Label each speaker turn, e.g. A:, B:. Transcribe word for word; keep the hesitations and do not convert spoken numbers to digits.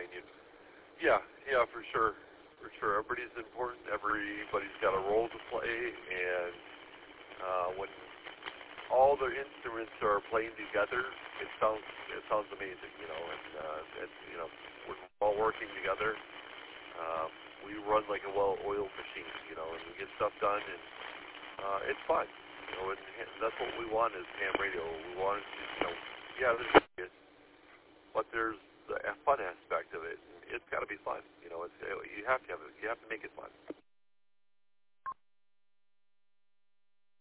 A: satisfying. You, yeah, yeah, for sure, for sure. Everybody's important. Everybody's got a role to play, and uh, when all the instruments are playing together, it sounds it sounds amazing, you know. And uh, it's, you know, we're all working together. Um, we run like a well-oiled machine, you know, and we get stuff done, and uh, it's fun, you know. And, and that's what we want as ham radio. We want, you know, yeah, there's it, but there's the fun aspect of it. It's got to be fun, you know. It's you have to have it. You have to make it fun.